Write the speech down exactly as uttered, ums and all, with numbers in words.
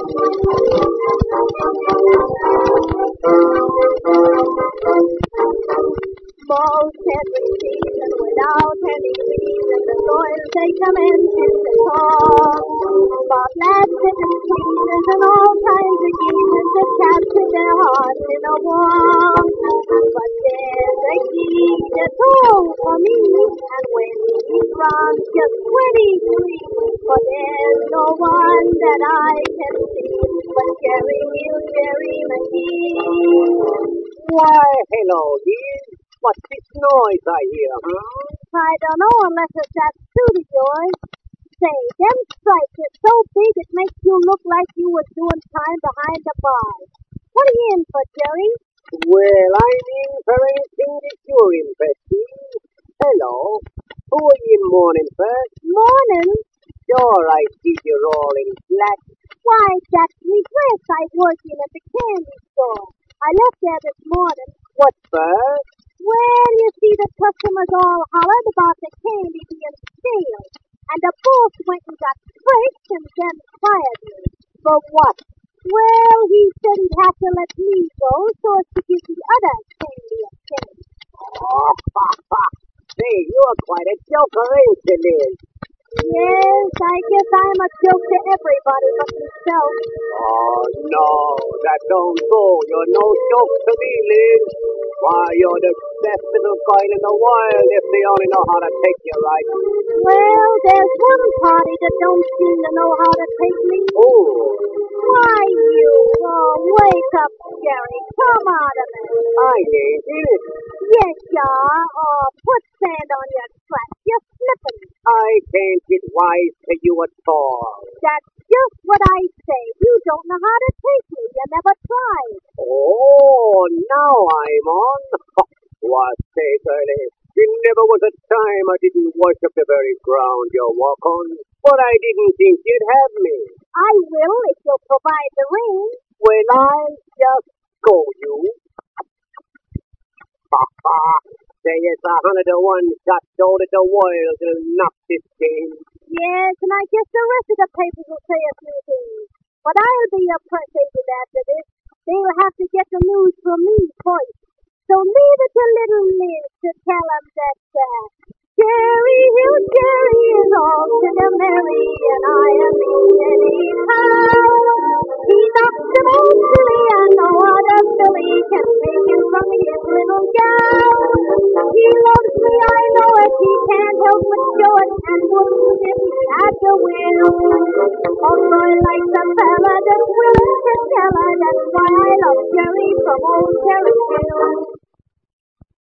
Most every season, without any reason, the soil they commence to talk. About lads and squeezes and all kinds of geezers that capture their hearts in a walk. But there's a geezer tall for me, and when he's round, just twenty-three. But there's no one that I can see but Jerry Hill, Jerry McGee. Why, hello, dear. What's this noise I hear, huh? I don't know unless it's that suit of yours. Say, them stripes are so big it makes you look like you was doing time behind the bars. What are you in for, Jerry? Well, I'm in for anything that you're interested in. Hello. Who are you in mourning for? Morning. Sure, I see you're all in black. Why, that's me dress I working at the candy store. I left there this morning. What for? Well, you see, the customers all hollered about the candy being stale. And the boss went and got fresh and then fired me. For what? Well, he said he'd have to let me go so as to give the other candy a chance. Oh, ha, ha. Say, you're quite a joker, ain't you, Liz? Yes, I guess I'm a joke to everybody but myself. Oh, no, that don't go. You're no joke to me, Liz. Why, you're the best little girl in the world if they only know how to take you right. Well, there's one party that don't seem to know how to take me. Oh. Why, you? Oh, wake up, Jerry. Come out of it. I ain't in it. Yes, you are. Oh, put sand on your tracks. You're slipping. I can't get wise to you at all. That's just what I say. You don't know how to take me. You never tried. Oh, now I'm on. What say, girlie? There never was a time I didn't worship the very ground you walk on. But I didn't think you'd have me. I will if you'll provide the ring. Well, I'll just go you. Ha ha. Say it's a hundred to one shot though that the world will knock this game. Yes, and I guess the rest of the papers will say a few things. But I'll be your press agent after this. They'll have to get the news from me first. So leave it to little Liz to tell them that uh, Jerry Hill, Jerry is all to the merry, and I am in anyhow. He knocks him old silly, and no other filly can take him from his little gal. He loves me, I know it, he can't help but show it, and wouldn't if he had the will. Also, I like the fella that's willing to tell her, that's why I love Jerry from old Jerry Hill.